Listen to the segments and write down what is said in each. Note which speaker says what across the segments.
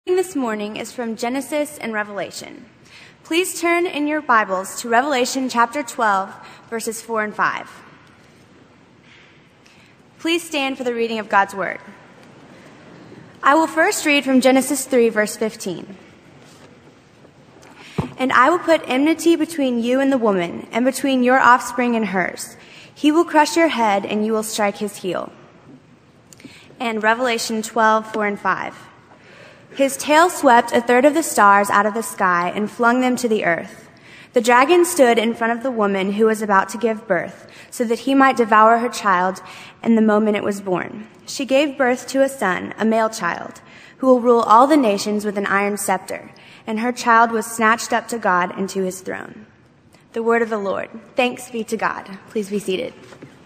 Speaker 1: This morning is from Genesis and Revelation. Please turn in your Bibles to Revelation chapter 12, verses 4 and 5. Please stand for the reading of God's Word. I will first read from Genesis 3, verse 15. And I will put enmity between you and the woman, and between your offspring and hers. He will crush your head, and you will strike his heel. And Revelation 12, 4 and 5. His tail swept a third of the stars out of the sky and flung them to the earth. The dragon stood in front of the woman who was about to give birth, so that he might devour her child in the moment it was born. She gave birth to a son, a male child, who will rule all the nations with an iron scepter, and her child was snatched up to God and to his throne. The word of the Lord. Thanks be to God. Please be seated.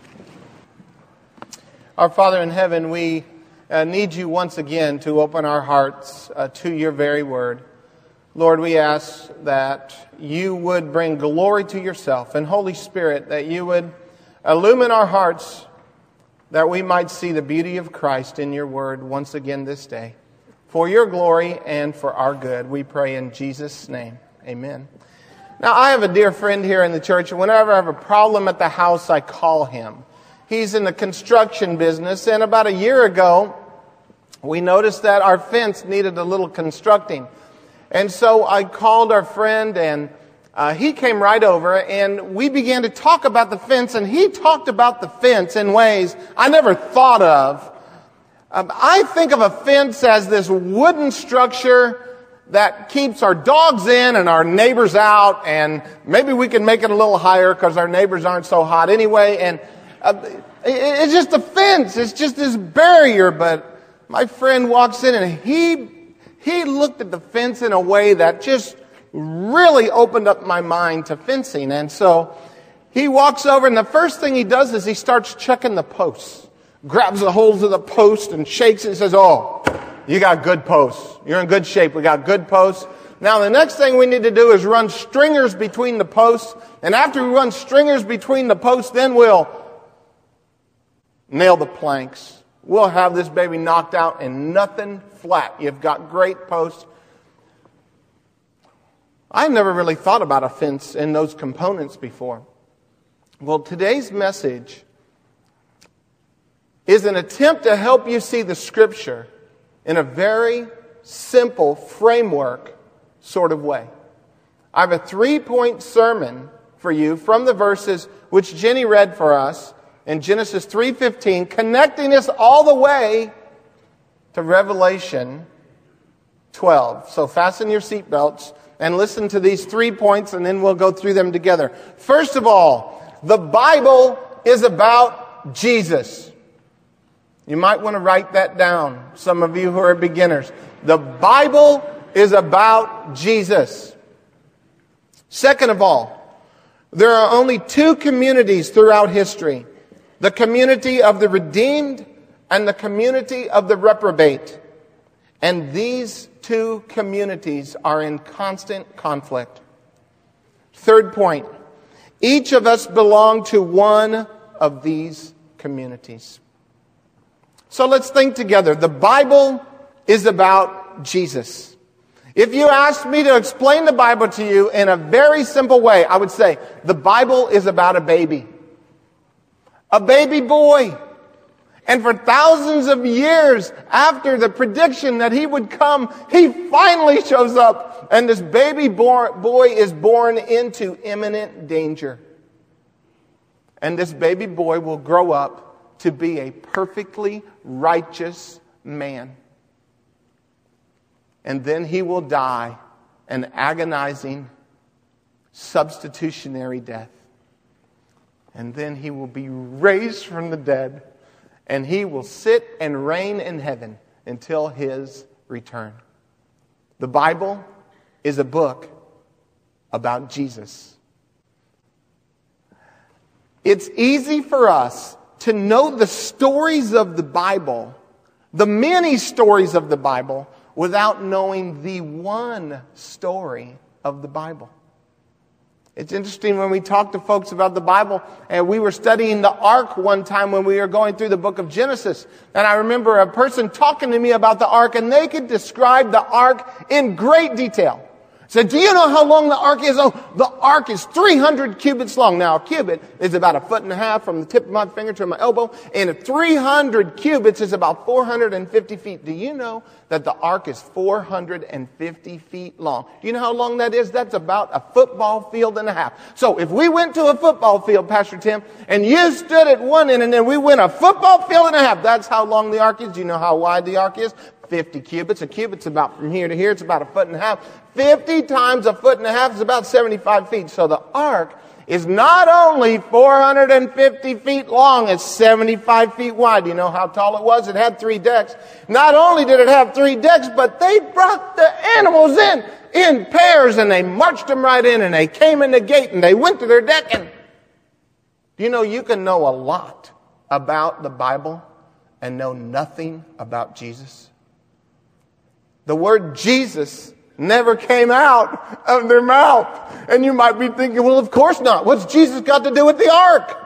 Speaker 2: Our Father in heaven, we need you once again to open our hearts to your very word. Lord, we ask that you would bring glory to yourself, and Holy Spirit, that you would illumine our hearts that we might see the beauty of Christ in your word once again this day. For your glory and for our good, we pray in Jesus' name. Amen. Now, I have a dear friend here in the church, and whenever I have a problem at the house, I call him. He's in the construction business, and about a year ago, we noticed that our fence needed a little constructing. And so I called our friend, and he came right over, and we began to talk about the fence, and he talked about the fence in ways I never thought of. I think of a fence as this wooden structure that keeps our dogs in and our neighbors out, and maybe we can make it a little higher because our neighbors aren't so hot anyway, and it's just a fence. It's just this barrier. But my friend walks in, and he looked at the fence in a way that just really opened up my mind to fencing. And so he walks over, and the first thing he does is he starts checking the posts, grabs the holes of the post and shakes it and says, "Oh, you got good posts. You're in good shape. We got good posts. Now the next thing we need to do is run stringers between the posts. And after we run stringers between the posts, then we'll nail the planks. We'll have this baby knocked out and nothing flat. You've got great posts." I never really thought about a fence in those components before. Well, today's message is an attempt to help you see the Scripture in a very simple framework sort of way. I have a 3-point sermon for you from the verses which Jenny read for us in Genesis 3:15, connecting us all the way to Revelation 12. So fasten your seatbelts and listen to these 3 points, and then we'll go through them together. First of all, the Bible is about Jesus. You might want to write that down, some of you who are beginners. The Bible is about Jesus. Second of all, there are only two communities throughout history: the community of the redeemed and the community of the reprobate. And these two communities are in constant conflict. Third point, each of us belong to one of these communities. So let's think together. The Bible is about Jesus. If you asked me to explain the Bible to you in a very simple way, I would say the Bible is about a baby boy. And for thousands of years after the prediction that he would come, he finally shows up. And this baby boy is born into imminent danger. And this baby boy will grow up to be a perfectly righteous man. And then he will die an agonizing, substitutionary death. And then he will be raised from the dead, and he will sit and reign in heaven until his return. The Bible is a book about Jesus. It's easy for us to know the stories of the Bible, the many stories of the Bible, without knowing the one story of the Bible. It's interesting when we talk to folks about the Bible, and we were studying the ark one time when we were going through the book of Genesis. And I remember a person talking to me about the ark, and they could describe the ark in great detail. Said, do you know how long the ark is? Oh, the ark is 300 cubits long. Now, a cubit is about 1.5 feet from the tip of my finger to my elbow, and 300 cubits is about 450 feet. Do you know that the ark is 450 feet long? Do you know how long that is? That's about a football field and a half. So if we went to a football field, Pastor Tim, and you stood at one end, and then we went a football field and a half, that's how long the ark is. Do you know how wide the ark is? 50 cubits. A cubit's about from here to here. It's about 1.5 feet. 50 times 1.5 feet is about 75 feet. So the ark is not only 450 feet long, it's 75 feet wide. Do you know how tall it was? It had 3 decks. Not only did it have 3 decks, but they brought the animals in pairs, and they marched them right in, and they came in the gate, and they went to their deck. And do you know you can know a lot about the Bible and know nothing about Jesus? The word Jesus never came out of their mouth. And you might be thinking, well, of course not. What's Jesus got to do with the ark?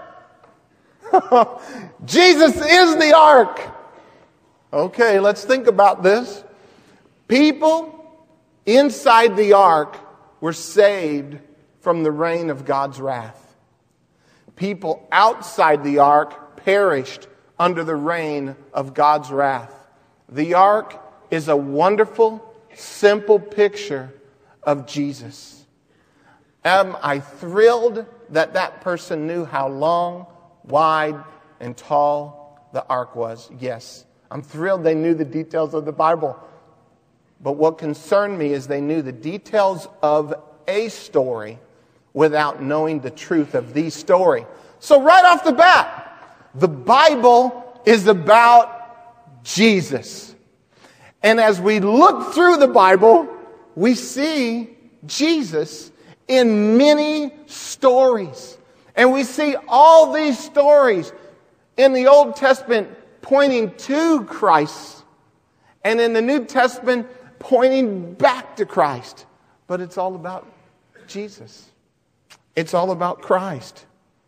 Speaker 2: Jesus is the ark. Okay, let's think about this. People inside the ark were saved from the reign of God's wrath. People outside the ark perished under the reign of God's wrath. The ark is a wonderful, simple picture of Jesus. Am I thrilled that that person knew how long, wide, and tall the ark was? Yes. I'm thrilled they knew the details of the Bible. But what concerned me is they knew the details of a story without knowing the truth of the story. So right off the bat, the Bible is about Jesus. And as we look through the Bible, we see Jesus in many stories. And we see all these stories in the Old Testament pointing to Christ, and in the New Testament pointing back to Christ. But it's all about Jesus. It's all about Christ.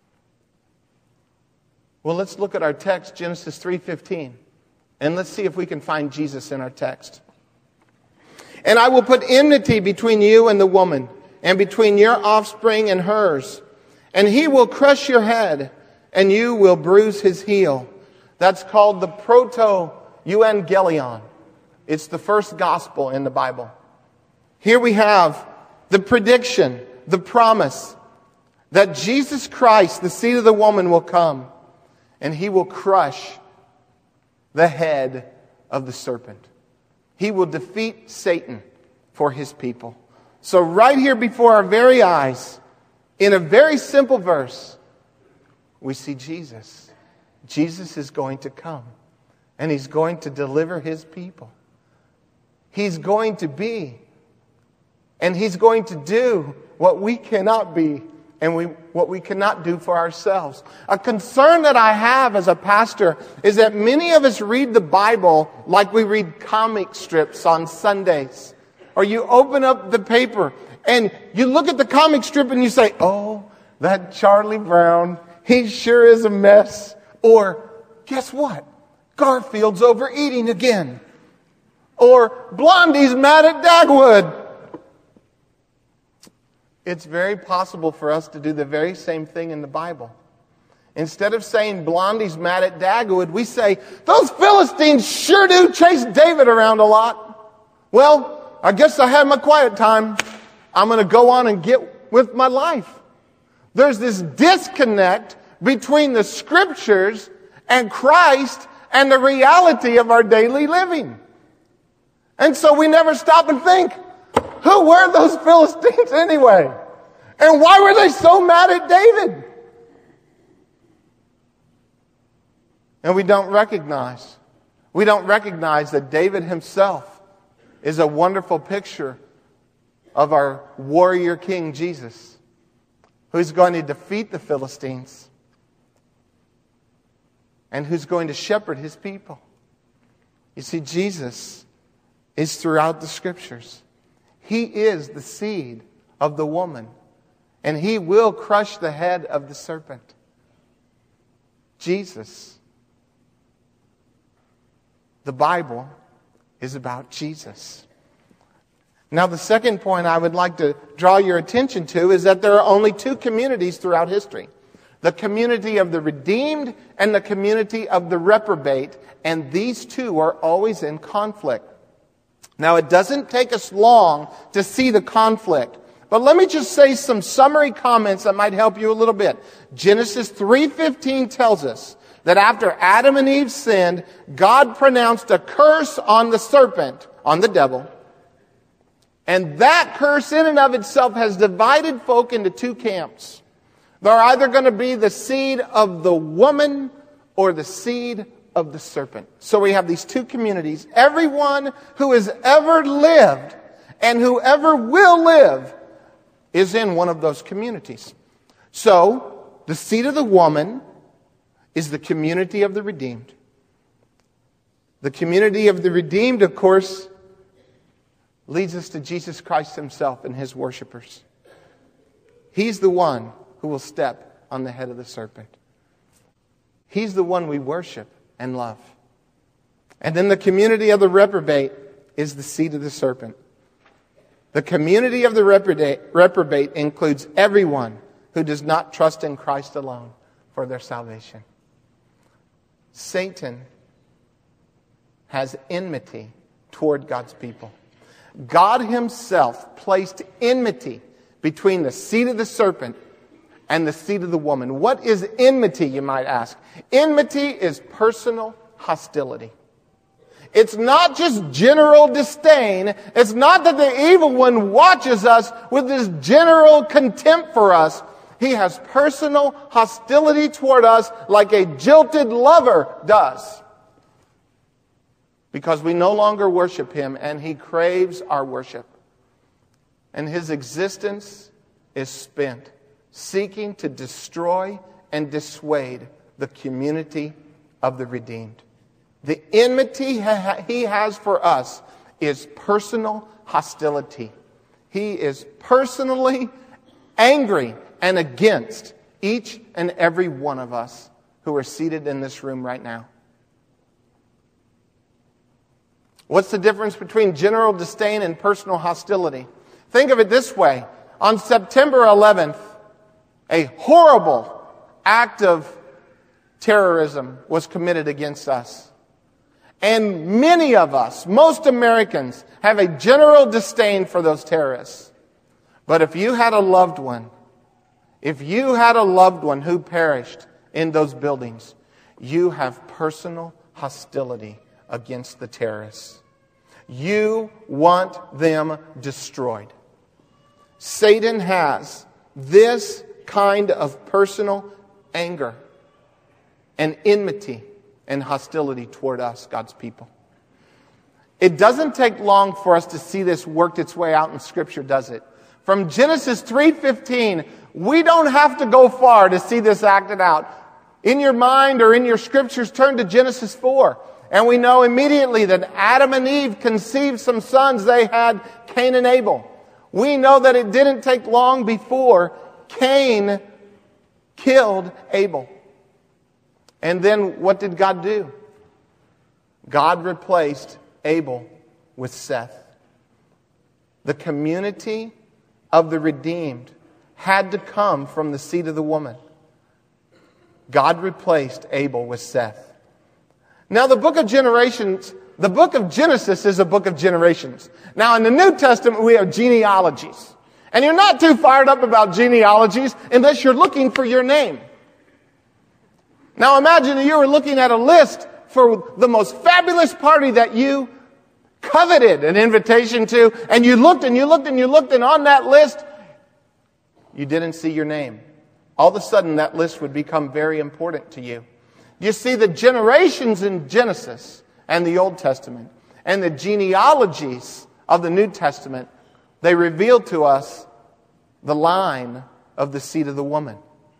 Speaker 2: Well, let's look at our text, Genesis 3:15. And let's see if we can find Jesus in our text. And I will put enmity between you and the woman, and between your offspring and hers. And he will crush your head, and you will bruise his heel. That's called the proto-evangelion. It's the first gospel in the Bible. Here we have the prediction, the promise, that Jesus Christ, the seed of the woman, will come, and he will crush the head of the serpent. He will defeat Satan for his people. So right here before our very eyes, in a very simple verse, we see Jesus. Jesus is going to come, and he's going to deliver his people. He's going to be, and he's going to do what we cannot be and what we cannot do for ourselves. A concern that I have as a pastor is that many of us read the Bible like we read comic strips on Sundays. Or you open up the paper and you look at the comic strip and you say, oh, that Charlie Brown, he sure is a mess. Or, guess what? Garfield's overeating again. Or, Blondie's mad at Dagwood. It's very possible for us to do the very same thing in the Bible. Instead of saying Blondie's mad at Dagwood, we say, those Philistines sure do chase David around a lot. Well, I guess I had my quiet time. I'm going to go on and get with my life. There's this disconnect between the Scriptures and Christ and the reality of our daily living. And so we never stop and think, who were those Philistines anyway? And why were they so mad at David? And we don't recognize that David himself is a wonderful picture of our warrior king Jesus, who's going to defeat the Philistines and who's going to shepherd his people. You see, Jesus is throughout the Scriptures. He is the seed of the woman. and he will crush the head of the serpent. Jesus. The Bible is about Jesus. Now, the second point I would like to draw your attention to is that there are only two communities throughout history. The community of the redeemed and the community of the reprobate. And these two are always in conflict. Now, it doesn't take us long to see the conflict. But let me just say some summary comments that might help you a little bit. Genesis 3:15 tells us that after Adam and Eve sinned, God pronounced a curse on the serpent, on the devil. And that curse in and of itself has divided folk into two camps. They're either going to be the seed of the woman or the seed of the serpent. So we have these two communities. Everyone who has ever lived and whoever will live is in one of those communities. So the seed of the woman is the community of the redeemed. The community of the redeemed, of course, leads us to Jesus Christ himself and his worshipers. He's the one who will step on the head of the serpent. He's the one we worship and love. And then the community of the reprobate is the seed of the serpent. The community of the reprobate includes everyone who does not trust in Christ alone for their salvation. Satan has enmity toward God's people. God himself placed enmity between the seed of the serpent and the seed of the woman. What is enmity, you might ask? Enmity is personal hostility. It's not just general disdain. It's not that the evil one watches us with this general contempt for us. He has personal hostility toward us like a jilted lover does. Because we no longer worship him, and he craves our worship. And his existence is spent seeking to destroy and dissuade the community of the redeemed. The enmity he has for us is personal hostility. He is personally angry and against each and every one of us who are seated in this room right now. What's the difference between general disdain and personal hostility? Think of it this way. On September 11th, a horrible act of terrorism was committed against us. And many of us, most Americans, have a general disdain for those terrorists. But if you had a loved one who perished in those buildings, you have personal hostility against the terrorists. You want them destroyed. Satan has this kind of personal anger and enmity and hostility toward us, God's people. It doesn't take long for us to see this worked its way out in Scripture, does it? From Genesis 3:15, we don't have to go far to see this acted out. In your mind or in your Scriptures, turn to Genesis 4. And we know immediately that Adam and Eve conceived some sons. They had Cain and Abel. We know that it didn't take long before Cain killed Abel. And then what did God do? God replaced Abel with Seth. The community of the redeemed had to come from the seed of the woman. God replaced Abel with Seth. Now the book of Genesis is a book of generations. Now in the New Testament we have genealogies. And you're not too fired up about genealogies unless you're looking for your name. Now imagine that you were looking at a list for the most fabulous party that you coveted an invitation to, and you looked and you looked and you looked, and on that list you didn't see your name. All of a sudden that list would become very important to you. You see, the generations in Genesis and the Old Testament and the genealogies of the New Testament, they reveal to us the line of the seed of the woman.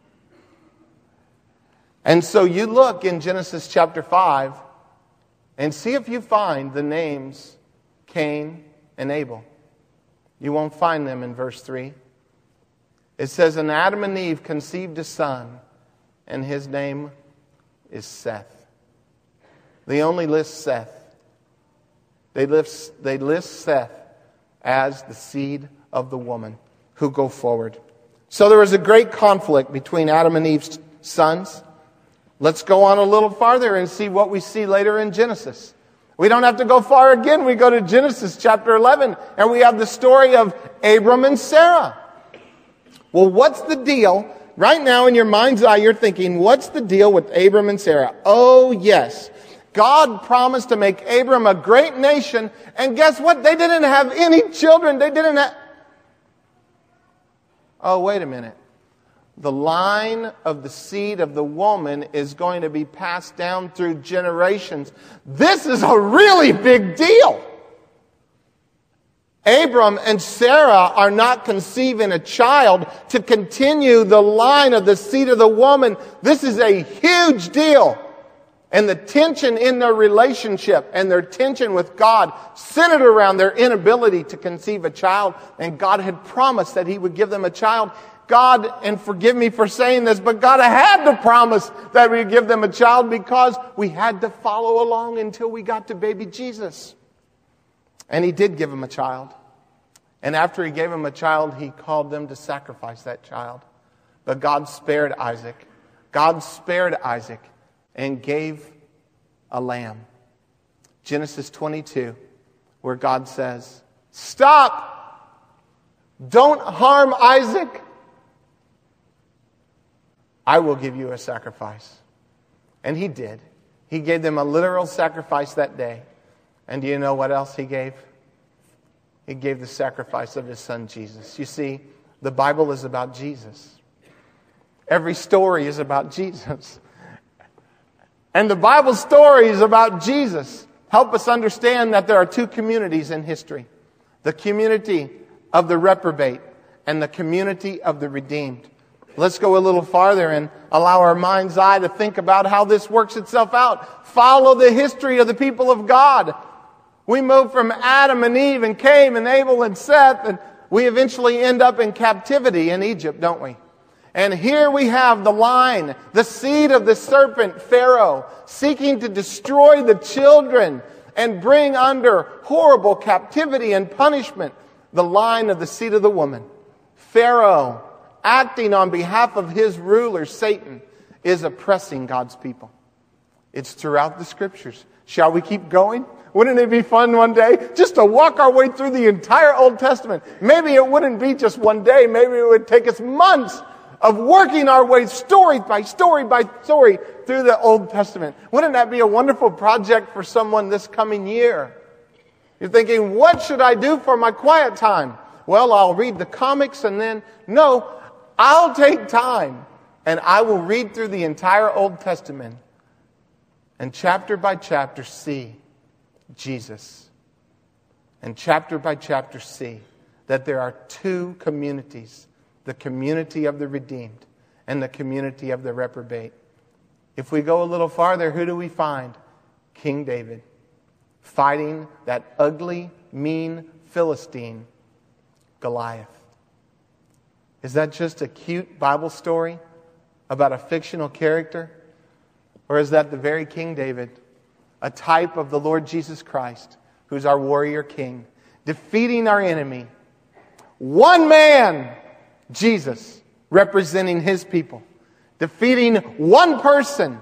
Speaker 2: And so you look in Genesis chapter 5 and see if you find the names Cain and Abel. You won't find them in verse 3. It says, and Adam and Eve conceived a son, and his name is Seth. They only list Seth. They list Seth as the seed of the woman who go forward. So there was a great conflict between Adam and Eve's sons. Let's go on a little farther and see what we see later in Genesis. We don't have to go far again. We go to Genesis chapter 11, and we have the story of Abram and Sarah. Well, what's the deal? Right now in your mind's eye, you're thinking, what's the deal with Abram and Sarah? Oh, yes. God promised to make Abram a great nation, and guess what? They didn't have any children. Oh, wait a minute. The line of the seed of the woman is going to be passed down through generations. This is a really big deal. Abram and Sarah are not conceiving a child to continue the line of the seed of the woman. This is a huge deal. And the tension in their relationship and their tension with God centered around their inability to conceive a child. And God had promised that He would give them a child. God, and forgive me for saying this, but God had to promise that we would give them a child because we had to follow along until we got to baby Jesus. And He did give him a child. And after He gave him a child, He called them to sacrifice that child. But God spared Isaac. God spared Isaac and gave a lamb. Genesis 22, where God says, stop! Don't harm Isaac. I will give you a sacrifice. And He did. He gave them a literal sacrifice that day. And do you know what else He gave? He gave the sacrifice of His Son, Jesus. You see, the Bible is about Jesus. Every story is about Jesus. And the Bible stories about Jesus help us understand that there are two communities in history. The community of the reprobate and the community of the redeemed. Let's go a little farther and allow our mind's eye to think about how this works itself out. Follow the history of the people of God. We move from Adam and Eve and Cain and Abel and Seth, and we eventually end up in captivity in Egypt, don't we? And here we have the line, the seed of the serpent, Pharaoh, seeking to destroy the children and bring under horrible captivity and punishment the line of the seed of the woman. Pharaoh, acting on behalf of his ruler, Satan, is oppressing God's people. It's throughout the Scriptures. Shall we keep going? Wouldn't it be fun one day just to walk our way through the entire Old Testament? Maybe it wouldn't be just one day. Maybe it would take us months of working our way story by story by story through the Old Testament. Wouldn't that be a wonderful project for someone this coming year? You're thinking, what should I do for my quiet time? Well, I'll read the comics and then, no, I'll take time and I will read through the entire Old Testament and chapter by chapter see Jesus. And chapter by chapter see that there are two communities. The community of the redeemed and the community of the reprobate. If we go a little farther, who do we find? King David, fighting that ugly, mean Philistine, Goliath. Is that just a cute Bible story about a fictional character? Or is that the very King David, a type of the Lord Jesus Christ, who's our warrior king, defeating our enemy? One man, Jesus, representing His people, defeating one person,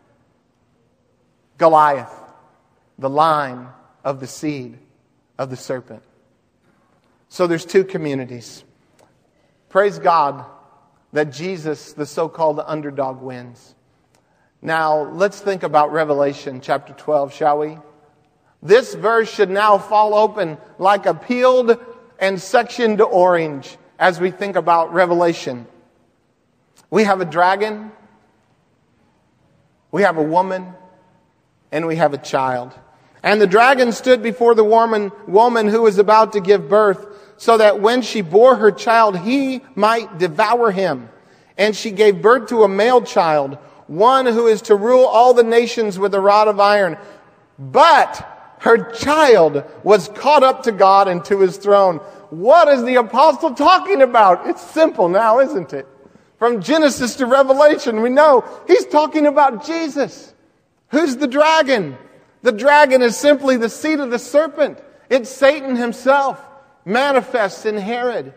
Speaker 2: Goliath, the line of the seed of the serpent. So there's two communities. Praise God that Jesus, the so-called underdog, wins. Now, let's think about Revelation chapter 12, shall we? This verse should now fall open like a peeled and sectioned orange as we think about Revelation. We have a dragon, we have a woman, and we have a child. And the dragon stood before the woman who was about to give birth, so that when she bore her child, he might devour him. And she gave birth to a male child, one who is to rule all the nations with a rod of iron. But Her child was caught up to God and to his throne. What is the apostle talking about? It's simple now, isn't it? From Genesis to Revelation, we know he's talking about Jesus. Who's the dragon? The dragon is simply the seed of the serpent. It's Satan himself, manifests in Herod.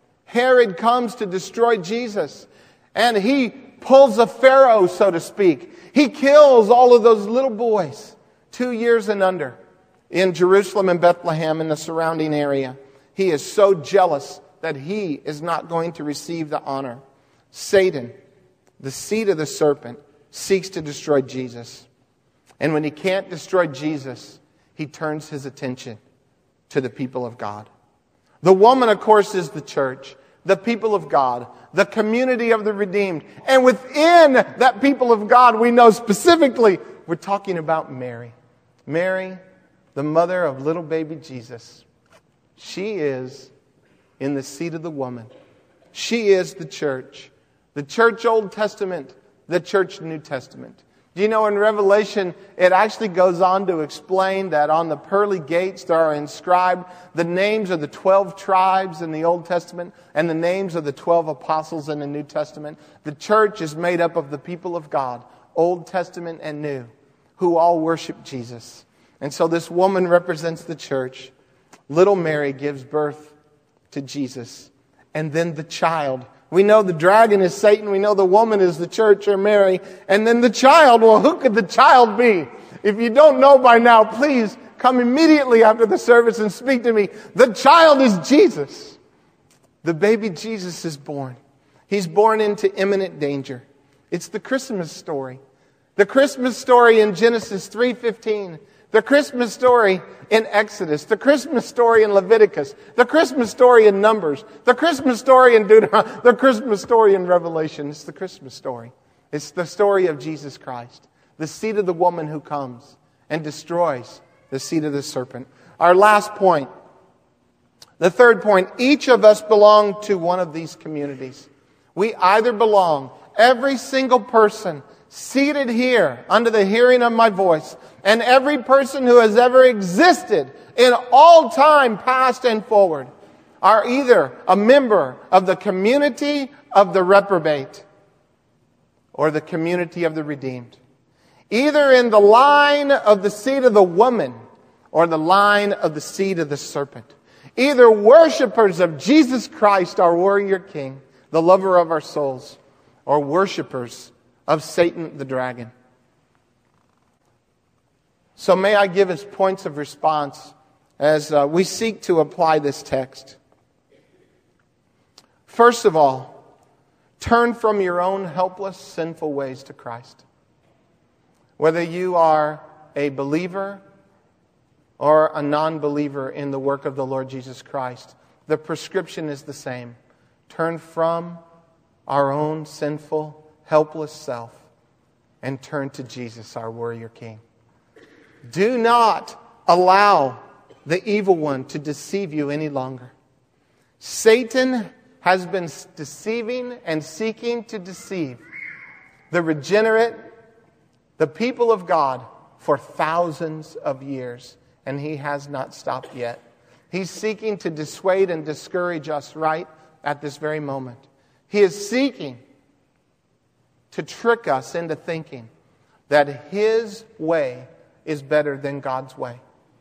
Speaker 2: Herod comes to destroy Jesus, and he pulls a Pharaoh, so to speak. He kills all of those little boys, 2 years and under, in Jerusalem and Bethlehem and the surrounding area. He is so jealous that he is not going to receive the honor. Satan, the seed of the serpent, seeks to destroy Jesus. And when he can't destroy Jesus, he turns his attention to the people of God. The woman, of course, is the church, the people of God, the community of the redeemed. And within that people of God, we know specifically, we're talking about Mary. Mary, the mother of little baby Jesus. She is in the seed of the woman. She is the church Old Testament, the church New Testament. Do you know in Revelation, it actually goes on to explain that on the pearly gates there are inscribed the names of the 12 tribes in the Old Testament and the names of the 12 apostles in the New Testament. The church is made up of the people of God, Old Testament and New, who all worship Jesus. And so this woman represents the church. Little Mary gives birth to Jesus. And then the child. We know the dragon is Satan. We know the woman is the church or Mary. And then the child, well, who could the child be? If you don't know by now, please come immediately after the service and speak to me. The child is Jesus. The baby Jesus is born. He's born into imminent danger. It's the Christmas story. The Christmas story in Genesis 3:15. The Christmas story in Exodus, the Christmas story in Leviticus, the Christmas story in Numbers, the Christmas story in Deuteronomy, the Christmas story in Revelation. It's the Christmas story. It's the story of Jesus Christ, the seed of the woman who comes and destroys the seed of the serpent. Our last point, the third point, each of us belong to one of these communities. We either belong, every single person seated here under the hearing of my voice, and every person who has ever existed in all time, past and forward, are either a member of the community of the reprobate or the community of the redeemed. Either in the line of the seed of the woman or the line of the seed of the serpent. Either worshipers of Jesus Christ, our warrior king, the lover of our souls, or worshipers of Satan the dragon. So may I give us points of response as we seek to apply this text. First of all, turn from your own helpless, sinful ways to Christ. Whether you are a believer or a non-believer in the work of the Lord Jesus Christ, the prescription is the same. Turn from our own sinful, helpless self and turn to Jesus, our warrior king. Do not allow the evil one to deceive you any longer. Satan has been deceiving and seeking to deceive the regenerate, the people of God, for thousands of years, and he has not stopped yet. He's seeking to dissuade and discourage us right at this very moment. He is seeking to trick us into thinking that his way is better than God's way.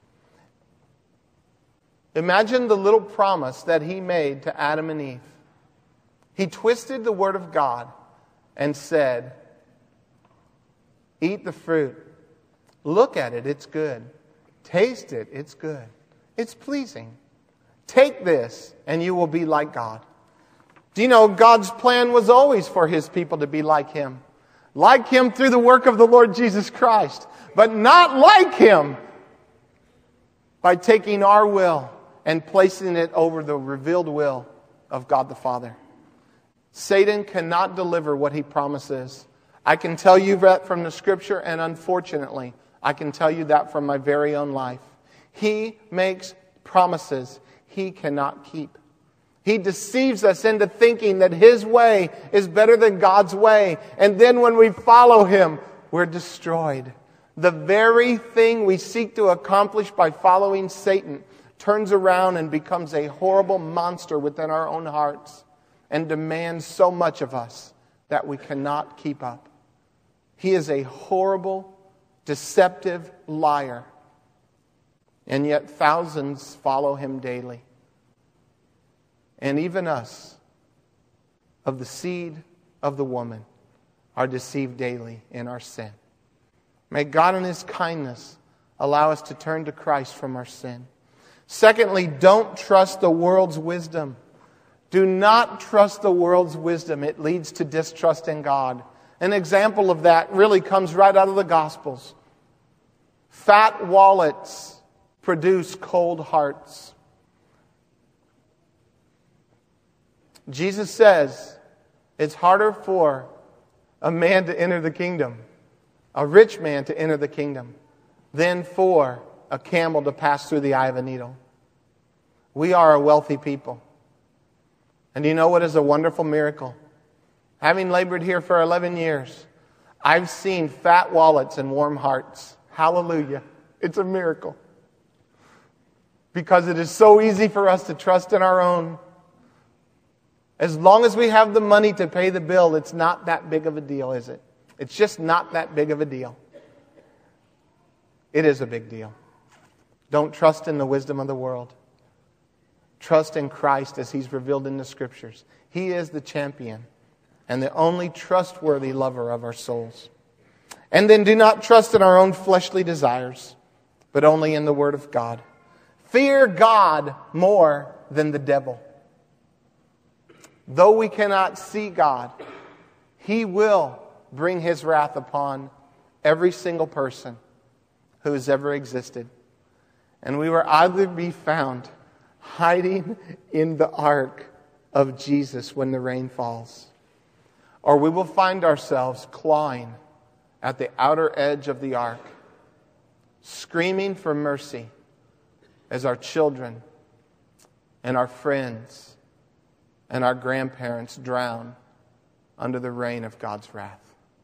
Speaker 2: Imagine the little promise that he made to Adam and Eve. He twisted the word of God and said, eat the fruit. Look at it, it's good. Taste it, it's good. It's pleasing. Take this and you will be like God. Do you know God's plan was always for his people to be like him? Like him through the work of the Lord Jesus Christ. But not like him by taking our will and placing it over the revealed will of God the Father. Satan cannot deliver what he promises. I can tell you that from the Scripture, and unfortunately, I can tell you that from my very own life. He makes promises he cannot keep. He deceives us into thinking that his way is better than God's way. And then when we follow him, we're destroyed. The very thing we seek to accomplish by following Satan turns around and becomes a horrible monster within our own hearts and demands so much of us that we cannot keep up. He is a horrible, deceptive liar. And yet thousands follow him daily. And even us, of the seed of the woman, are deceived daily in our sin. May God in His kindness allow us to turn to Christ from our sin. Secondly, don't trust the world's wisdom. Do not trust the world's wisdom. It leads to distrust in God. An example of that really comes right out of the Gospels. Fat wallets produce cold hearts. Jesus says it's harder for a man to enter the kingdom, a rich man to enter the kingdom, than for a camel to pass through the eye of a needle. We are a wealthy people. And you know what is a wonderful miracle? Having labored here for 11 years, I've seen fat wallets and warm hearts. Hallelujah. It's a miracle. Because it is so easy for us to trust in our own. As long as we have the money to pay the bill, it's not that big of a deal, is it? It's just not that big of a deal. It is a big deal. Don't trust in the wisdom of the world. Trust in Christ as He's revealed in the Scriptures. He is the champion and the only trustworthy lover of our souls. And then do not trust in our own fleshly desires, but only in the Word of God. Fear God more than the devil. Though we cannot see God, He will bring His wrath upon every single person who has ever existed. And we will either be found hiding in the ark of Jesus when the rain falls, or we will find ourselves clawing at the outer edge of the ark, screaming for mercy as our children and our friends and our grandparents drown under the rain of God's wrath.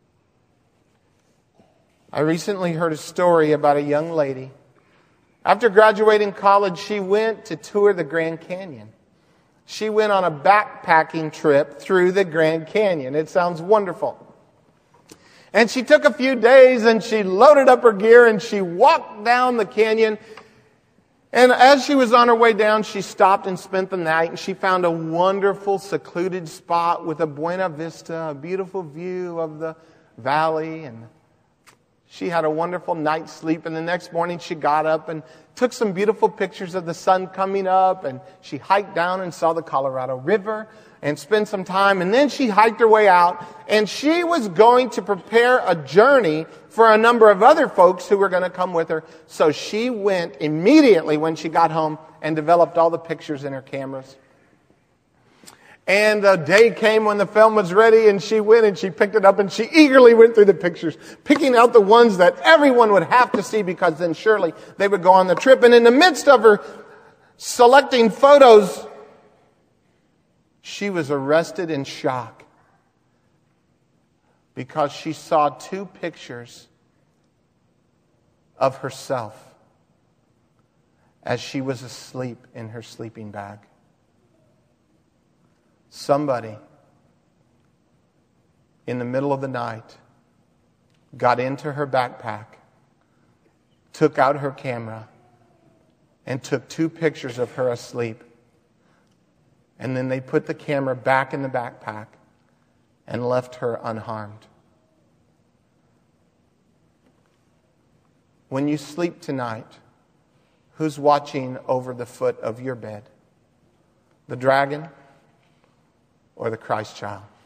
Speaker 2: I recently heard a story about a young lady. After graduating college, she went to tour the Grand Canyon. She went on a backpacking trip through the Grand Canyon. It sounds wonderful. And she took a few days and she loaded up her gear and she walked down the canyon. And as she was on her way down, she stopped and spent the night. And she found a wonderful, secluded spot with a buena vista, a beautiful view of the valley. And she had a wonderful night's sleep. And the next morning she got up and took some beautiful pictures of the sun coming up. And she hiked down and saw the Colorado River and spent some time. And then she hiked her way out. And she was going to prepare a journey for a number of other folks who were going to come with her. So she went immediately when she got home and developed all the pictures in her cameras. And the day came when the film was ready, and she went and she picked it up and she eagerly went through the pictures, picking out the ones that everyone would have to see because then surely they would go on the trip. And in the midst of her selecting photos, she was arrested in shock because she saw two pictures of herself as she was asleep in her sleeping bag. Somebody in the middle of the night got into her backpack, took out her camera, and took two pictures of her asleep. And then they put the camera back in the backpack and left her unharmed. When you sleep tonight, who's watching over the foot of your bed? The dragon or the Christ child?